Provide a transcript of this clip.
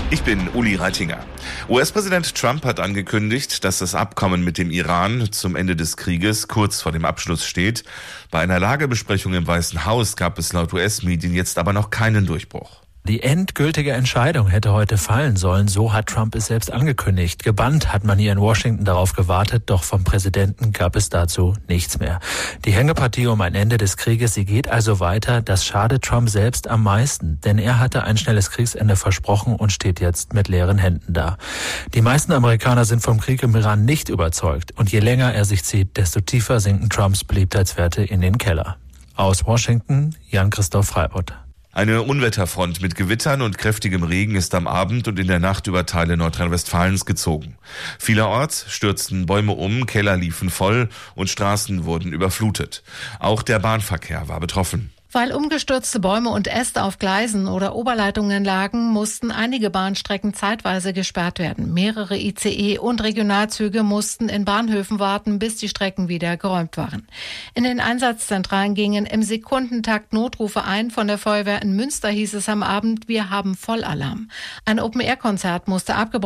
Ich bin Uli Reitinger. US-Präsident Trump hat angekündigt, dass das Abkommen mit dem Iran zum Ende des Krieges kurz vor dem Abschluss steht. Bei einer Lagebesprechung im Weißen Haus gab es laut US-Medien jetzt aber noch keinen Durchbruch. Die endgültige Entscheidung hätte heute fallen sollen, so hat Trump es selbst angekündigt. Gebannt hat man hier in Washington darauf gewartet, doch vom Präsidenten gab es dazu nichts mehr. Die Hängepartie um ein Ende des Krieges, sie geht also weiter. Das schadet Trump selbst am meisten, denn er hatte ein schnelles Kriegsende versprochen und steht jetzt mit leeren Händen da. Die meisten Amerikaner sind vom Krieg im Iran nicht überzeugt und je länger er sich zieht, desto tiefer sinken Trumps Beliebtheitswerte in den Keller. Aus Washington, Jan-Christoph Freibott. Eine Unwetterfront mit Gewittern und kräftigem Regen ist am Abend und in der Nacht über Teile Nordrhein-Westfalens gezogen. Vielerorts stürzten Bäume um, Keller liefen voll und Straßen wurden überflutet. Auch der Bahnverkehr war betroffen. Weil umgestürzte Bäume und Äste auf Gleisen oder Oberleitungen lagen, mussten einige Bahnstrecken zeitweise gesperrt werden. Mehrere ICE und Regionalzüge mussten in Bahnhöfen warten, bis die Strecken wieder geräumt waren. In den Einsatzzentralen gingen im Sekundentakt Notrufe ein. Von der Feuerwehr in Münster hieß es am Abend, wir haben Vollalarm. Ein Open-Air-Konzert musste abgebrochen